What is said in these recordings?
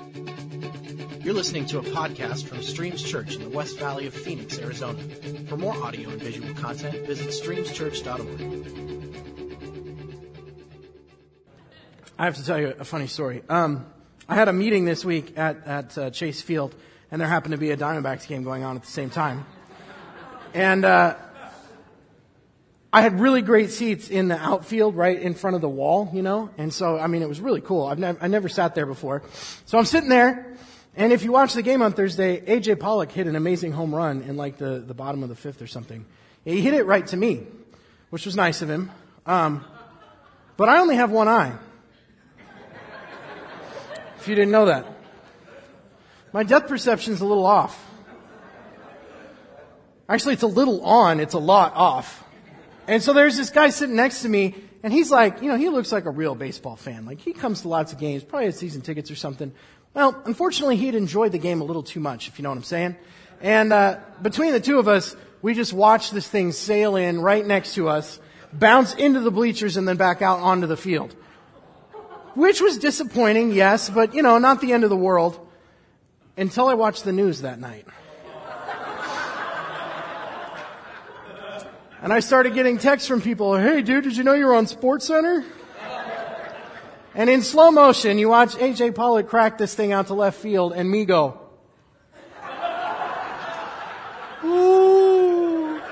You're listening to a podcast from Streams Church in the West Valley of Phoenix, Arizona. For more audio and visual content, visit streamschurch.org. I have to tell you a funny story. I had a meeting this week at Chase Field, and there happened to be a Diamondbacks game going on at the same time. And I had really great seats in the outfield right in front of the wall, you know. And so, I mean, it was really cool. I never sat there before. So I'm sitting there. And if you watch the game on Thursday, A.J. Pollock hit an amazing home run in like the bottom of the fifth or something. He hit it right to me, which was nice of him. But I only have one eye. If you didn't know that. My depth perception's a little off. Actually, it's a little on, it's a lot off. And so there's this guy sitting next to me, and he's like, you know, he looks like a real baseball fan. Like, he comes to lots of games, probably has season tickets or something. Well, unfortunately, he'd enjoyed the game a little too much, if you know what I'm saying. And between the two of us, we just watched this thing sail in right next to us, bounce into the bleachers, and then back out onto the field. Which was disappointing, yes, but, you know, not the end of the world. Until I watched the news that night. And I started getting texts from people, hey, dude, did you know you were on SportsCenter? And in slow motion, you watch A.J. Pollock crack this thing out to left field and me go, ooh.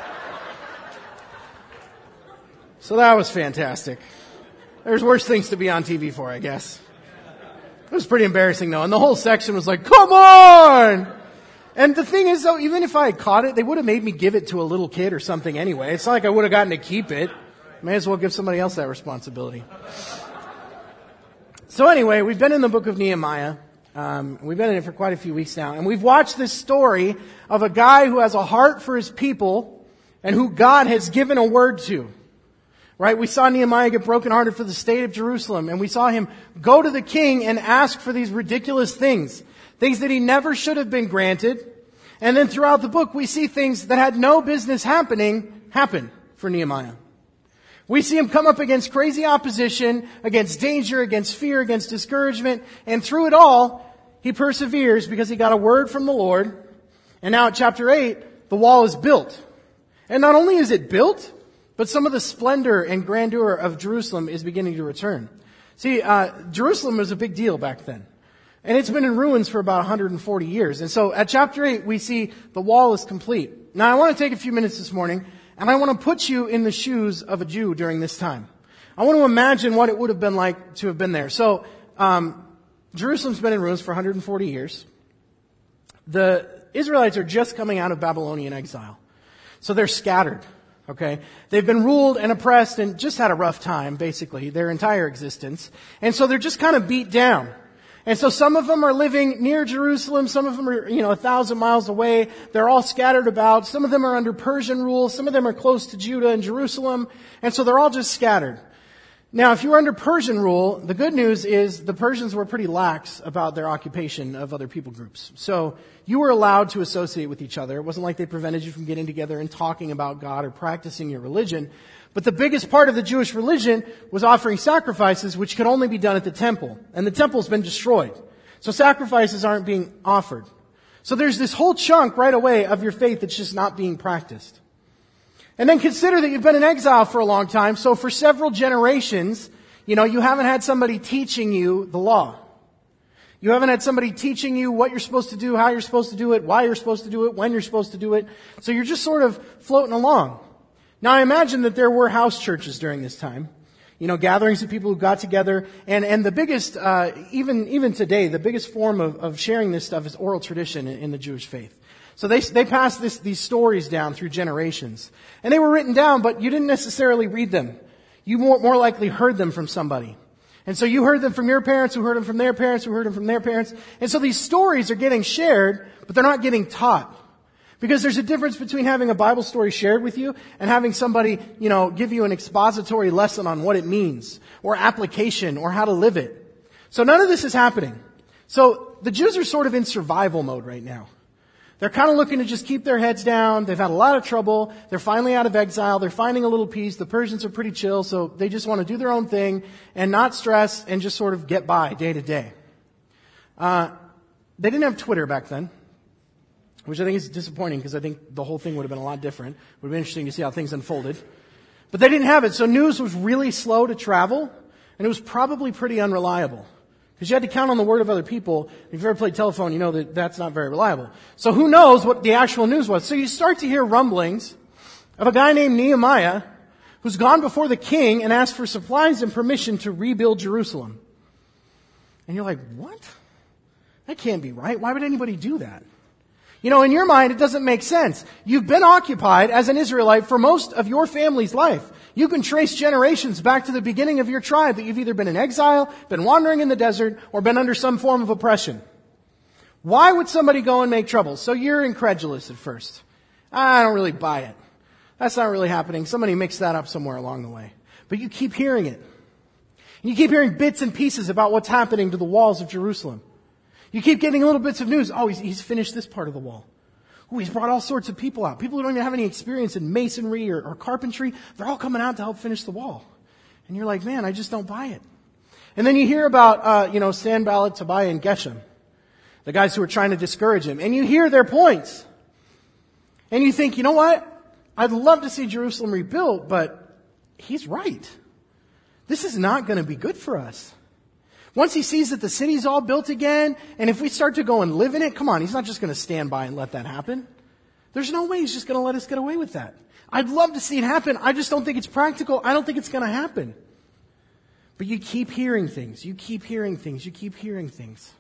So that was fantastic. There's worse things to be on TV for, I guess. It was pretty embarrassing, though. And the whole section was like, come on! And the thing is, though, even if I had caught it, they would have made me give it to a little kid or something anyway. It's not like I would have gotten to keep it. May as well give somebody else that responsibility. So anyway, we've been in the book of Nehemiah. We've been in it for quite a few weeks now. And we've watched this story of a guy who has a heart for his people and who God has given a word to. Right? We saw Nehemiah get brokenhearted for the state of Jerusalem. And we saw him go to the king and ask for these ridiculous things. Things that he never should have been granted. And then throughout the book, we see things that had no business happening happen for Nehemiah. We see him come up against crazy opposition, against danger, against fear, against discouragement. And through it all, he perseveres because he got a word from the Lord. And now at chapter 8, the wall is built. And not only is it built, but some of the splendor and grandeur of Jerusalem is beginning to return. See, Jerusalem was a big deal back then. And it's been in ruins for about 140 years. And so at chapter 8, we see the wall is complete. Now I want to take a few minutes this morning, and I want to put you in the shoes of a Jew during this time. I want to imagine what it would have been like to have been there. So, Jerusalem's been in ruins for 140 years. The Israelites are just coming out of Babylonian exile. So they're scattered. Okay? They've been ruled and oppressed and just had a rough time, basically, their entire existence. And so they're just kind of beat down. And so some of them are living near Jerusalem. Some of them are, 1,000 miles away. They're all scattered about. Some of them are under Persian rule. Some of them are close to Judah and Jerusalem. And so they're all just scattered. Now, if you were under Persian rule, the good news is the Persians were pretty lax about their occupation of other people groups. So you were allowed to associate with each other. It wasn't like they prevented you from getting together and talking about God or practicing your religion. But the biggest part of the Jewish religion was offering sacrifices, which could only be done at the temple. And the temple's been destroyed. So sacrifices aren't being offered. So there's this whole chunk right away of your faith that's just not being practiced. And then consider that you've been in exile for a long time. So for several generations, you haven't had somebody teaching you the law. You haven't had somebody teaching you what you're supposed to do, how you're supposed to do it, why you're supposed to do it, when you're supposed to do it. So you're just sort of floating along. Now, I imagine that there were house churches during this time, gatherings of people who got together. And the biggest, even today, the biggest form of sharing this stuff is oral tradition in the Jewish faith. So they passed these stories down through generations. And they were written down, but you didn't necessarily read them. You more likely heard them from somebody. And so you heard them from your parents, who heard them from their parents, who heard them from their parents. And so these stories are getting shared, but they're not getting taught. Because there's a difference between having a Bible story shared with you and having somebody, give you an expository lesson on what it means or application or how to live it. So none of this is happening. So the Jews are sort of in survival mode right now. They're kind of looking to just keep their heads down. They've had a lot of trouble. They're finally out of exile. They're finding a little peace. The Persians are pretty chill, so they just want to do their own thing and not stress and just sort of get by day to day. They didn't have Twitter back then, which I think is disappointing because I think the whole thing would have been a lot different. It would have been interesting to see how things unfolded. But they didn't have it, so news was really slow to travel, and it was probably pretty unreliable. Because you had to count on the word of other people. If you've ever played telephone, you know that that's not very reliable. So who knows what the actual news was? So you start to hear rumblings of a guy named Nehemiah who's gone before the king and asked for supplies and permission to rebuild Jerusalem. And you're like, what? That can't be right. Why would anybody do that? You know, in your mind, it doesn't make sense. You've been occupied as an Israelite for most of your family's life. You can trace generations back to the beginning of your tribe that you've either been in exile, been wandering in the desert, or been under some form of oppression. Why would somebody go and make trouble? So you're incredulous at first. I don't really buy it. That's not really happening. Somebody mixed that up somewhere along the way. But you keep hearing it. And you keep hearing bits and pieces about what's happening to the walls of Jerusalem. You keep getting little bits of news. Oh, he's finished this part of the wall. Oh, he's brought all sorts of people out. People who don't even have any experience in masonry or carpentry. They're all coming out to help finish the wall. And you're like, man, I just don't buy it. And then you hear about, Sanballat, Tobiah, and Geshem. The guys who are trying to discourage him. And you hear their points. And you think, you know what? I'd love to see Jerusalem rebuilt, but he's right. This is not going to be good for us. Once he sees that the city's all built again, and if we start to go and live in it, come on, he's not just going to stand by and let that happen. There's no way he's just going to let us get away with that. I'd love to see it happen. I just don't think it's practical. I don't think it's going to happen. But you keep hearing things. You keep hearing things. You keep hearing things.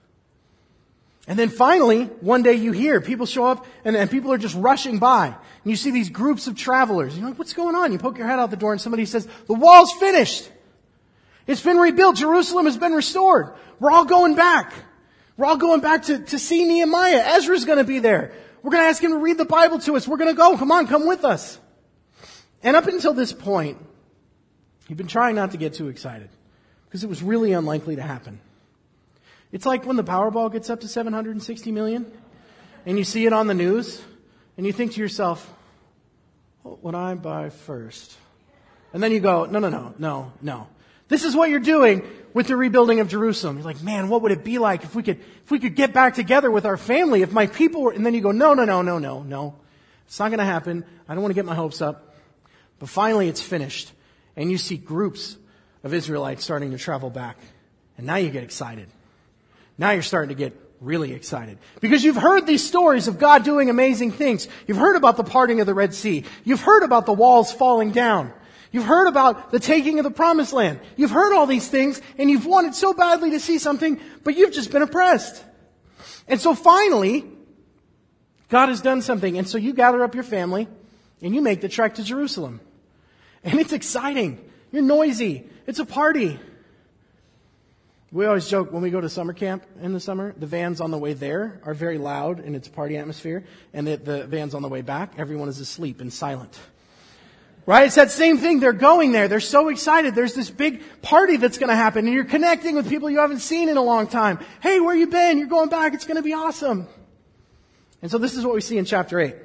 And then finally, one day you hear people show up and people are just rushing by. And you see these groups of travelers. You're like, what's going on? You poke your head out the door and somebody says, the wall's finished. It's been rebuilt. Jerusalem has been restored. We're all going back. We're all going back to see Nehemiah. Ezra's going to be there. We're going to ask him to read the Bible to us. We're going to go. Come on, come with us. And up until this point, you've been trying not to get too excited because it was really unlikely to happen. It's like when the Powerball gets up to 760 million and you see it on the news and you think to yourself, what would I buy first? And then you go, no. This is what you're doing with the rebuilding of Jerusalem. You're like, man, what would it be like if we could get back together with our family, if my people were, and then you go, no. It's not going to happen. I don't want to get my hopes up. But finally it's finished. And you see groups of Israelites starting to travel back. And now you get excited. Now you're starting to get really excited. Because you've heard these stories of God doing amazing things. You've heard about the parting of the Red Sea. You've heard about the walls falling down. You've heard about the taking of the Promised Land. You've heard all these things, and you've wanted so badly to see something, but you've just been oppressed. And so finally, God has done something. And so you gather up your family, and you make the trek to Jerusalem. And it's exciting. You're noisy. It's a party. We always joke when we go to summer camp in the summer, the vans on the way there are very loud in its party atmosphere, and the vans on the way back, everyone is asleep and silent. Right? It's that same thing. They're going there. They're so excited. There's this big party that's going to happen, and you're connecting with people you haven't seen in a long time. Hey, where you been? You're going back. It's going to be awesome. And so this is what we see in chapter 8.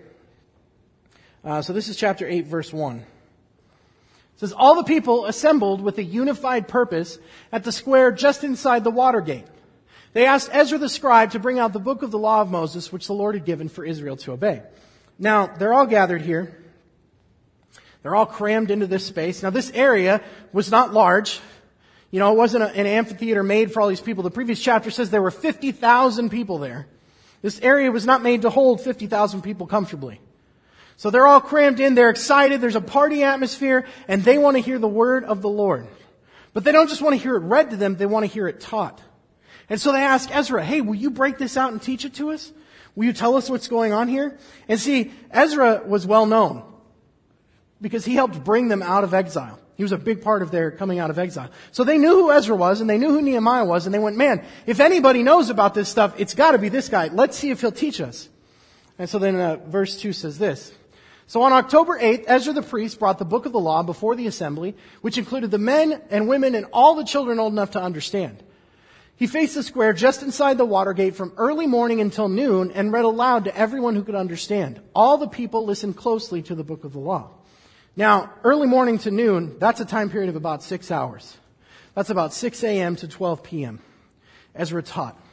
So this is chapter 8, verse 1. It says, all the people assembled with a unified purpose at the square just inside the water gate. They asked Ezra the scribe to bring out the book of the law of Moses, which the Lord had given for Israel to obey. Now, they're all gathered here. They're all crammed into this space. Now, this area was not large. You know, it wasn't an amphitheater made for all these people. The previous chapter says there were 50,000 people there. This area was not made to hold 50,000 people comfortably. So they're all crammed in, they're excited, there's a party atmosphere, and they want to hear the word of the Lord. But they don't just want to hear it read to them, they want to hear it taught. And so they ask Ezra, hey, will you break this out and teach it to us? Will you tell us what's going on here? And see, Ezra was well known because he helped bring them out of exile. He was a big part of their coming out of exile. So they knew who Ezra was, and they knew who Nehemiah was, and they went, man, if anybody knows about this stuff, it's got to be this guy. Let's see if he'll teach us. And so then verse 2 says this. So on October 8th, Ezra the priest brought the book of the law before the assembly, which included the men and women and all the children old enough to understand. He faced the square just inside the water gate from early morning until noon and read aloud to everyone who could understand. All the people listened closely to the book of the law. Now, early morning to noon, that's a time period of about 6 hours. That's about 6 a.m. to 12 p.m. Ezra taught.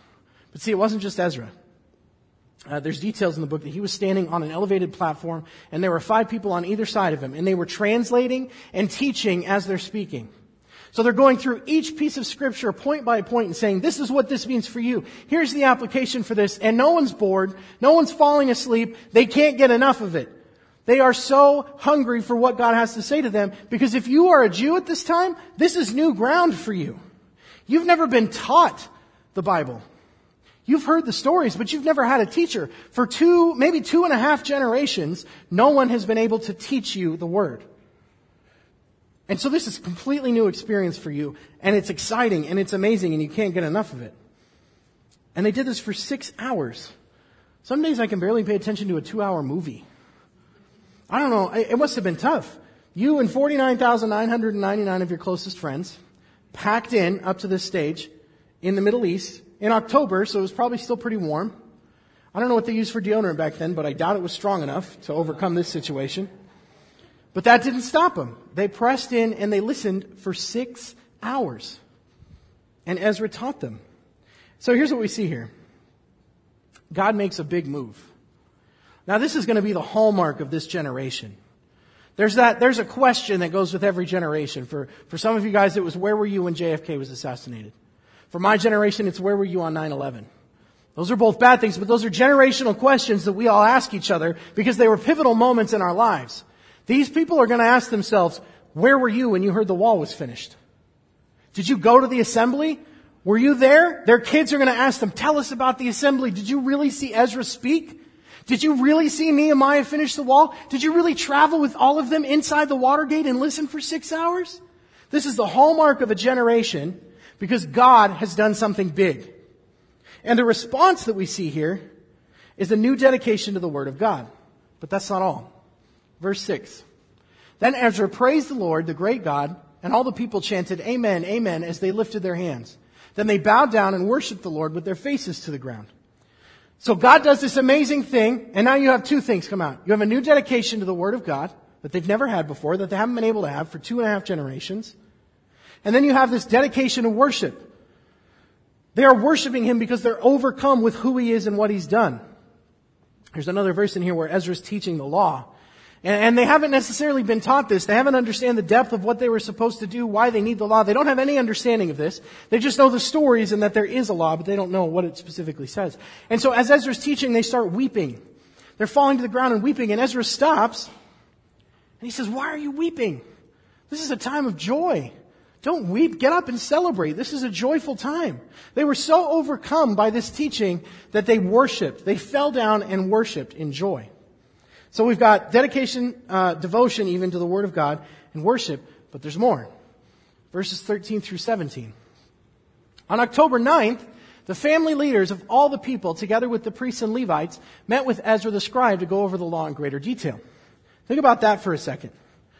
But see, it wasn't just Ezra. There's details in the book that he was standing on an elevated platform, and there were 5 people on either side of him, and they were translating and teaching as they're speaking. So they're going through each piece of scripture point by point and saying, this is what this means for you. Here's the application for this. And no one's bored. No one's falling asleep. They can't get enough of it. They are so hungry for what God has to say to them, because if you are a Jew at this time, this is new ground for you. You've never been taught the Bible. You've heard the stories, but you've never had a teacher. For maybe 2.5 generations, no one has been able to teach you the Word. And so this is a completely new experience for you, and it's exciting, and it's amazing, and you can't get enough of it. And they did this for 6 hours. Some days I can barely pay attention to a 2-hour movie. I don't know, it must have been tough. You and 49,999 of your closest friends, packed in up to this stage in the Middle East in October, so it was probably still pretty warm. I don't know what they used for deodorant back then, but I doubt it was strong enough to overcome this situation. But that didn't stop them. They pressed in and they listened for 6 hours. And Ezra taught them. So here's what we see here. God makes a big move. Now this is going to be the hallmark of this generation. There's a question that goes with every generation. For some of you guys, it was, where were you when JFK was assassinated? For my generation, it's, where were you on 9/11? Those are both bad things, but those are generational questions that we all ask each other because they were pivotal moments in our lives. These people are going to ask themselves, where were you when you heard the wall was finished? Did you go to the assembly? Were you there? Their kids are going to ask them, tell us about the assembly. Did you really see Ezra speak? Did you really see Nehemiah finish the wall? Did you really travel with all of them inside the Watergate and listen for 6 hours? This is the hallmark of a generation because God has done something big. And the response that we see here is a new dedication to the Word of God. But that's not all. Verse 6. Then Ezra praised the Lord, the great God, and all the people chanted, Amen, Amen, as they lifted their hands. Then they bowed down and worshiped the Lord with their faces to the ground. So God does this amazing thing, and now you have 2 things come out. You have a new dedication to the Word of God that they've never had before, that they haven't been able to have for 2.5 generations. And then you have this dedication to worship. They are worshiping Him because they're overcome with who He is and what He's done. There's another verse in here where Ezra's teaching the law. And they haven't necessarily been taught this. They haven't understand the depth of what they were supposed to do, why they need the law. They don't have any understanding of this. They just know the stories and that there is a law, but they don't know what it specifically says. And so as Ezra's teaching, they start weeping. They're falling to the ground and weeping. And Ezra stops and he says, why are you weeping? This is a time of joy. Don't weep. Get up and celebrate. This is a joyful time. They were so overcome by this teaching that they worshiped. They fell down and worshiped in joy. So we've got dedication, devotion even to the Word of God and worship, but there's more. Verses 13 through 17. On October 9th, the family leaders of all the people, together with the priests and Levites, met with Ezra the scribe to go over the law in greater detail. Think about that for a second.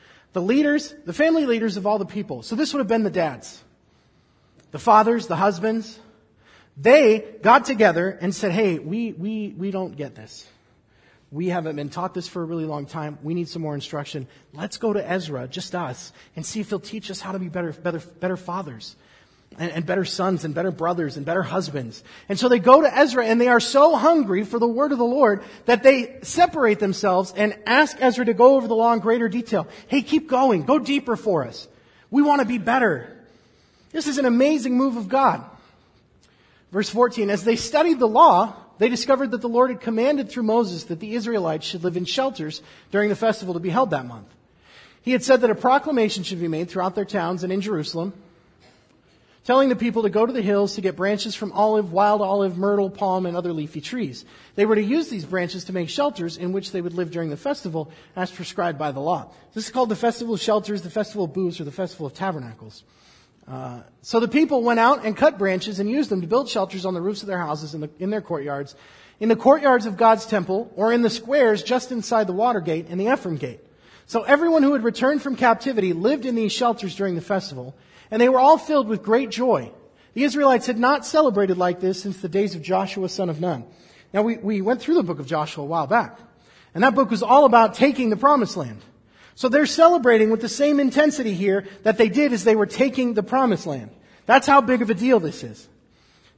The family leaders of all the people. So this would have been the dads, the fathers, the husbands. They got together and said, hey, we don't get this. We haven't been taught this for a really long time. We need some more instruction. Let's go to Ezra, just us, and see if he'll teach us how to be better fathers and better sons and better brothers and better husbands. And so they go to Ezra and they are so hungry for the word of the Lord that they separate themselves and ask Ezra to go over the law in greater detail. Hey, keep going. Go deeper for us. We want to be better. This is an amazing move of God. Verse 14, as they studied the law, they discovered that the Lord had commanded through Moses that the Israelites should live in shelters during the festival to be held that month. He had said that a proclamation should be made throughout their towns and in Jerusalem, telling the people to go to the hills to get branches from olive, wild olive, myrtle, palm, and other leafy trees. They were to use these branches to make shelters in which they would live during the festival as prescribed by the law. This is called the Festival of Shelters, the Festival of Booths, or the Festival of Tabernacles. So the people went out and cut branches and used them to build shelters on the roofs of their houses in their courtyards, in the courtyards of God's temple, or in the squares just inside the water gate and the Ephraim gate. So everyone who had returned from captivity lived in these shelters during the festival, and they were all filled with great joy. The Israelites had not celebrated like this since the days of Joshua, son of Nun. Now we went through the book of Joshua a while back, and that book was all about taking the promised land. So they're celebrating with the same intensity here that they did as they were taking the promised land. That's how big of a deal this is.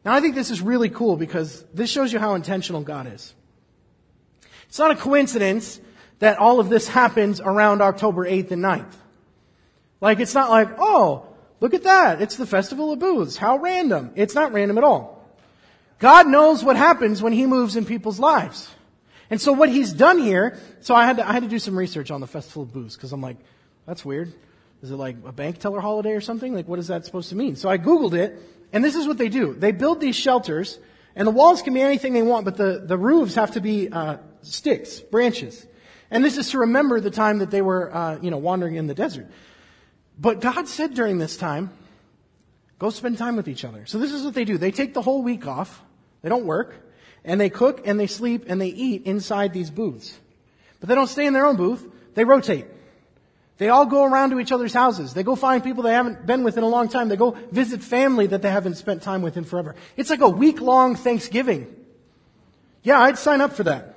Now I think this is really cool because this shows you how intentional God is. It's not a coincidence that all of this happens around October 8th and 9th. Like, it's not like, oh, look at that. It's the Festival of Booths. How random. It's not random at all. God knows what happens when He moves in people's lives. And so what He's done here, so I had to do some research on the Festival of Booths because I'm like, that's weird. Is it like a bank teller holiday or something? Like, what is that supposed to mean? So I Googled it, and this is what they do. They build these shelters, and the walls can be anything they want, but the roofs have to be sticks, branches. And this is to remember the time that they were, wandering in the desert. But God said during this time, go spend time with each other. So this is what they do. They take the whole week off. They don't work. And they cook and they sleep and they eat inside these booths. But they don't stay in their own booth. They rotate. They all go around to each other's houses. They go find people they haven't been with in a long time. They go visit family that they haven't spent time with in forever. It's like a week-long Thanksgiving. Yeah, I'd sign up for that.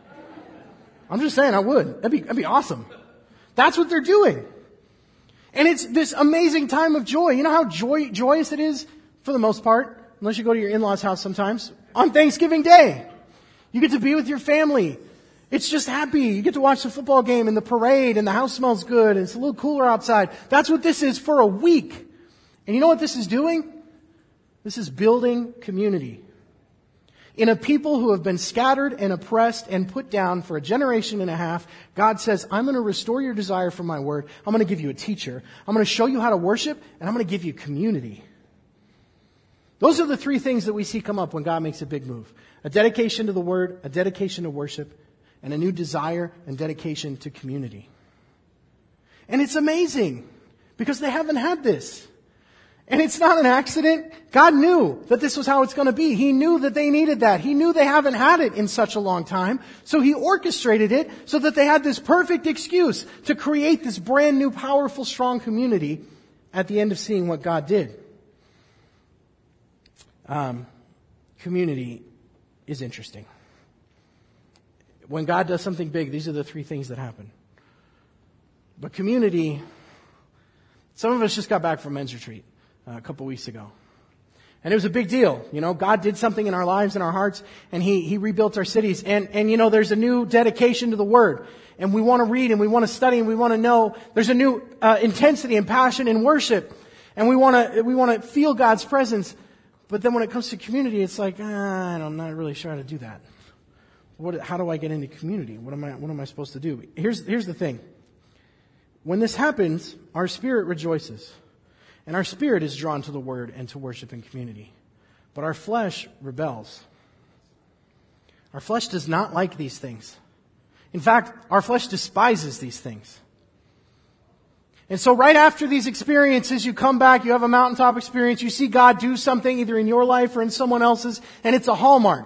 I'm just saying I would. That'd be awesome. That's what they're doing. And it's this amazing time of joy. You know how joyous it is for the most part, unless you go to your in-laws' house sometimes, on Thanksgiving Day. You get to be with your family. It's just happy. You get to watch the football game and the parade and the house smells good and it's a little cooler outside. That's what this is for a week. And you know what this is doing? This is building community. In a people who have been scattered and oppressed and put down for a generation and a half, God says, I'm going to restore your desire for my word. I'm going to give you a teacher. I'm going to show you how to worship, and I'm going to give you community. Those are the three things that we see come up when God makes a big move. A dedication to the word, a dedication to worship, and a new desire and dedication to community. And it's amazing because they haven't had this. And it's not an accident. God knew that this was how it's going to be. He knew that they needed that. He knew they haven't had it in such a long time. So He orchestrated it so that they had this perfect excuse to create this brand new, powerful, strong community at the end of seeing what God did. Community is interesting. When God does something big, these are the three things that happen. But community, some of us just got back from men's retreat a couple weeks ago. And it was a big deal. You know, God did something in our lives and our hearts, and He rebuilt our cities. And there's a new dedication to the Word. And we want to read, and we want to study, and we want to know. There's a new intensity and passion in worship. And we want to feel God's presence. But then when it comes to community, it's like, I'm not really sure how to do that. How do I get into community? What am I supposed to do? Here's the thing. When this happens, our spirit rejoices. And our spirit is drawn to the word and to worship and community. But our flesh rebels. Our flesh does not like these things. In fact, our flesh despises these things. And so right after these experiences, you come back, you have a mountaintop experience, you see God do something either in your life or in someone else's, and it's a hallmark.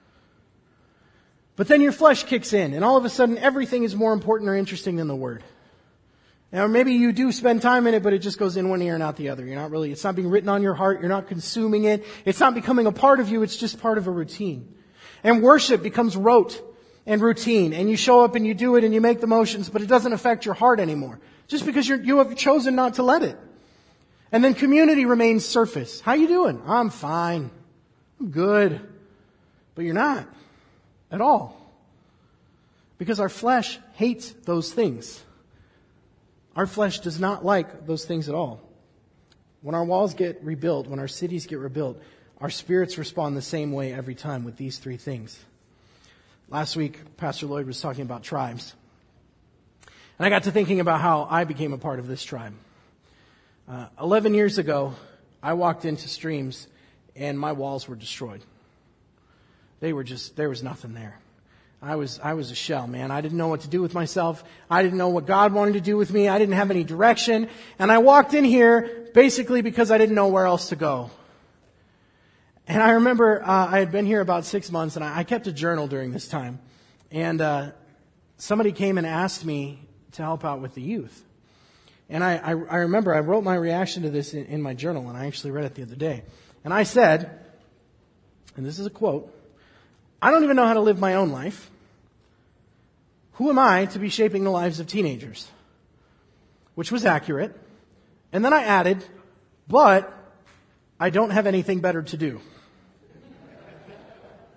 But then your flesh kicks in, and all of a sudden everything is more important or interesting than the Word. Or maybe you do spend time in it, but it just goes in one ear and out the other. It's not being written on your heart, you're not consuming it, it's not becoming a part of you, it's just part of a routine. And worship becomes rote and routine, and you show up and you do it and you make the motions, but it doesn't affect your heart anymore. Just because you have chosen not to let it. And then community remains surface. How you doing? I'm fine. I'm good. But you're not. At all. Because our flesh hates those things. Our flesh does not like those things at all. When our walls get rebuilt, when our cities get rebuilt, our spirits respond the same way every time with these three things. Last week, Pastor Lloyd was talking about tribes. And I got to thinking about how I became a part of this tribe. 11 years ago, I walked into Streams and my walls were destroyed. There was nothing there. I was a shell, man. I didn't know what to do with myself. I didn't know what God wanted to do with me. I didn't have any direction. And I walked in here basically because I didn't know where else to go. And I remember I had been here about 6 months, and I kept a journal during this time. And somebody came and asked me to help out with the youth. And I remember I wrote my reaction to this in my journal, and I actually read it the other day. And I said, and this is a quote, I don't even know how to live my own life. Who am I to be shaping the lives of teenagers? Which was accurate. And then I added, but I don't have anything better to do.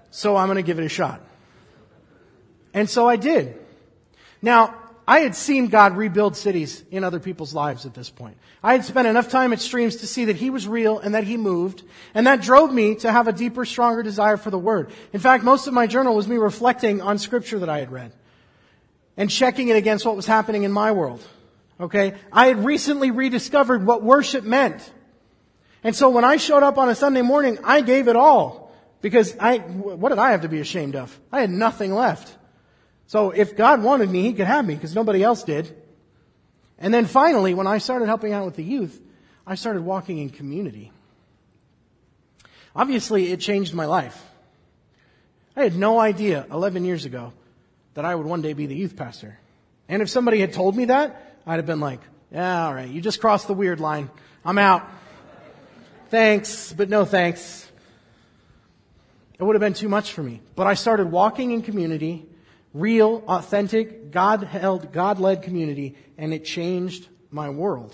So I'm going to give it a shot. And so I did. Now, I had seen God rebuild cities in other people's lives at this point. I had spent enough time at Streams to see that He was real and that He moved. And that drove me to have a deeper, stronger desire for the Word. In fact, most of my journal was me reflecting on Scripture that I had read. And checking it against what was happening in my world. Okay? I had recently rediscovered what worship meant. And so when I showed up on a Sunday morning, I gave it all. Because what did I have to be ashamed of? I had nothing left. So if God wanted me, He could have me because nobody else did. And then finally, when I started helping out with the youth, I started walking in community. Obviously, it changed my life. I had no idea 11 years ago that I would one day be the youth pastor. And if somebody had told me that, I'd have been like, yeah, all right, you just crossed the weird line. I'm out. Thanks, but no thanks. It would have been too much for me. But I started walking in community, real, authentic, God-led community, and it changed my world.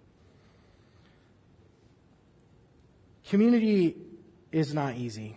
Community is not easy.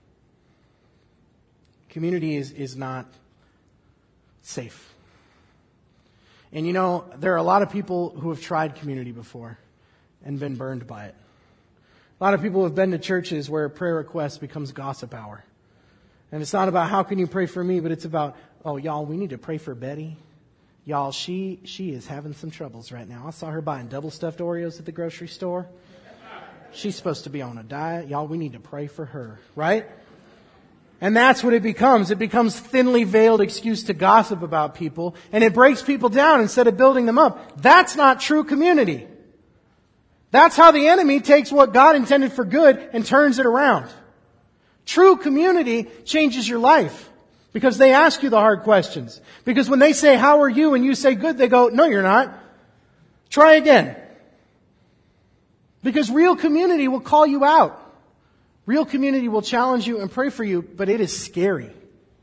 Community is not safe. And you know, there are a lot of people who have tried community before and been burned by it. A lot of people have been to churches where prayer request becomes gossip hour. And it's not about how can you pray for me, but it's about, oh, y'all, we need to pray for Betty. Y'all, she is having some troubles right now. I saw her buying double stuffed Oreos at the grocery store. She's supposed to be on a diet. Y'all, we need to pray for her, right? And that's what it becomes. It becomes thinly veiled excuse to gossip about people, and it breaks people down instead of building them up. That's not true community. That's how the enemy takes what God intended for good and turns it around. True community changes your life because they ask you the hard questions. Because when they say, how are you? And you say good, they go, no, you're not. Try again. Because real community will call you out. Real community will challenge you and pray for you, but it is scary.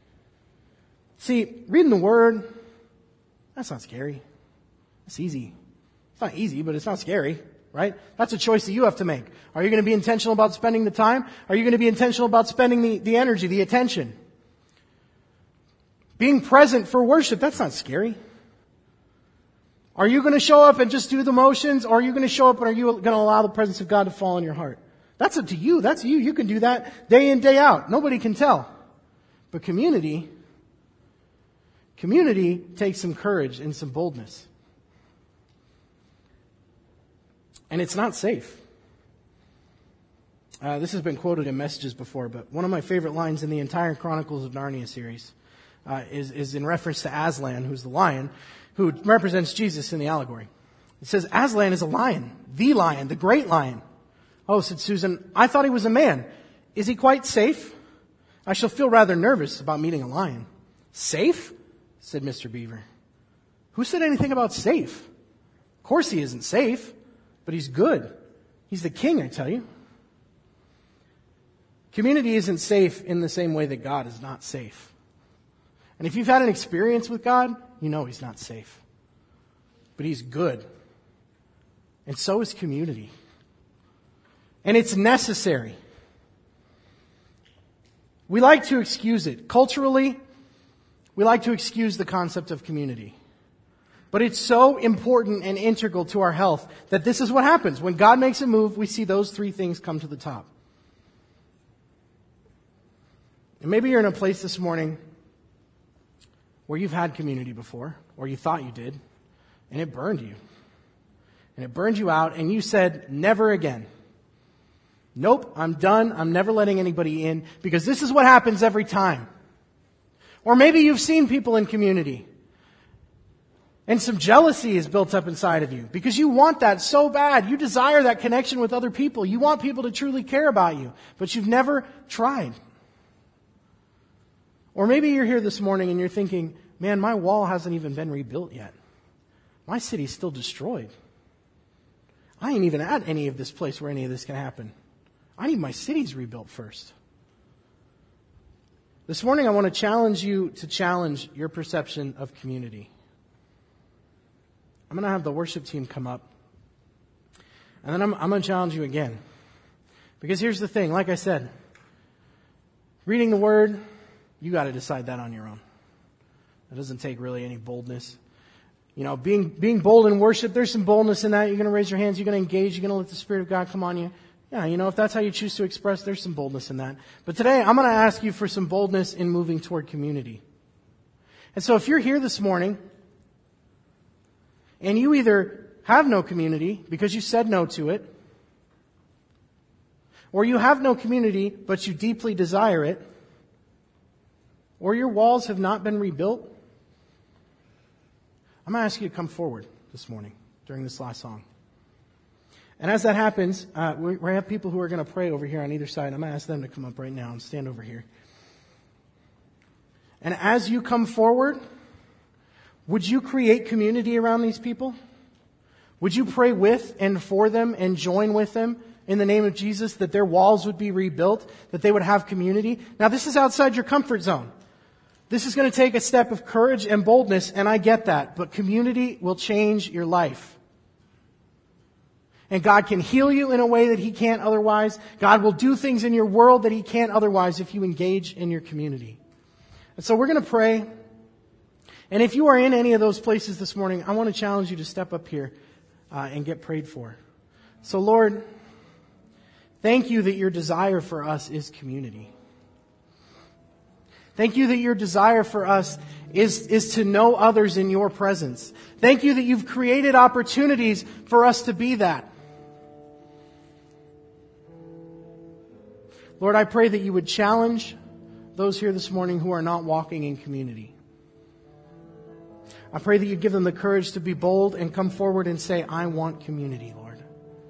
See, reading the Word, that's not scary. It's easy. It's not easy, but it's not scary, right? That's a choice that you have to make. Are you going to be intentional about spending the time? Are you going to be intentional about spending the energy, the attention? Being present for worship, that's not scary. Are you going to show up and just do the motions, or are you going to show up and are you going to allow the presence of God to fall in your heart? That's up to you. That's you. You can do that day in, day out. Nobody can tell. But community takes some courage and some boldness. And it's not safe. This has been quoted in messages before, but one of my favorite lines in the entire Chronicles of Narnia series is in reference to Aslan, who's the lion, who represents Jesus in the allegory. It says, Aslan is a lion, the great lion. Oh, said Susan, I thought he was a man. Is he quite safe? I shall feel rather nervous about meeting a lion. Safe? Said Mr. Beaver. Who said anything about safe? Of course he isn't safe, but he's good. He's the king, I tell you. Community isn't safe in the same way that God is not safe. And if you've had an experience with God, you know He's not safe. But He's good. And so is community. And it's necessary. We like to excuse it. Culturally, we like to excuse the concept of community. But it's so important and integral to our health that this is what happens. When God makes a move, we see those three things come to the top. And maybe you're in a place this morning where you've had community before, or you thought you did, and it burned you. And it burned you out, and you said, never again. Nope, I'm done. I'm never letting anybody in, because this is what happens every time. Or maybe you've seen people in community, and some jealousy is built up inside of you, because you want that so bad. You desire that connection with other people. You want people to truly care about you, but you've never tried. Or maybe you're here this morning and you're thinking, man, my wall hasn't even been rebuilt yet. My city's still destroyed. I ain't even at any of this place where any of this can happen. I need my cities rebuilt first. This morning I want to challenge you to challenge your perception of community. I'm going to have the worship team come up. And then I'm going to challenge you again. Because here's the thing, like I said, Reading the Word, you got to decide that on your own. It doesn't take really any boldness. You know, being bold in worship, there's some boldness in that. You're going to raise your hands, you're going to engage, you're going to let the Spirit of God come on you. Yeah, you know, if that's how you choose to express, there's some boldness in that. But today, I'm going to ask you for some boldness in moving toward community. And so if you're here this morning, and you either have no community because you said no to it, or you have no community but you deeply desire it, or your walls have not been rebuilt, I'm going to ask you to come forward this morning during this last song. And as that happens, we have people who are going to pray over here on either side. I'm going to ask them to come up right now and stand over here. And as you come forward, would you create community around these people? Would you pray with and for them and join with them in the name of Jesus that their walls would be rebuilt, that they would have community? Now, this is outside your comfort zone. This is going to take a step of courage and boldness, and I get that. But community will change your life. And God can heal you in a way that He can't otherwise. God will do things in your world that He can't otherwise if you engage in your community. And so we're going to pray. And if you are in any of those places this morning, I want to challenge you to step up here and get prayed for. So Lord, thank you that your desire for us is community. Thank you that your desire for us is to know others in your presence. Thank you that you've created opportunities for us to be that. Lord, I pray that you would challenge those here this morning who are not walking in community. I pray that you give them the courage to be bold and come forward and say, I want community, Lord.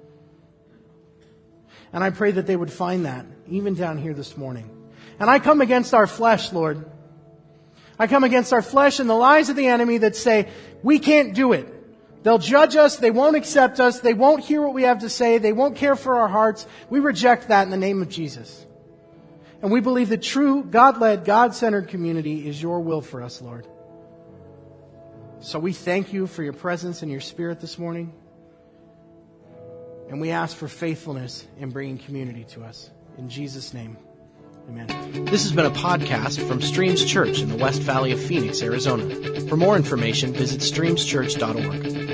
And I pray that they would find that even down here this morning. And I come against our flesh, Lord. I come against our flesh and the lies of the enemy that say, we can't do it. They'll judge us. They won't accept us. They won't hear what we have to say. They won't care for our hearts. We reject that in the name of Jesus. And we believe that true, God-led, God-centered community is your will for us, Lord. So we thank you for your presence and your Spirit this morning. And we ask for faithfulness in bringing community to us. In Jesus' name, amen. This has been a podcast from Streams Church in the West Valley of Phoenix, Arizona. For more information, visit streamschurch.org.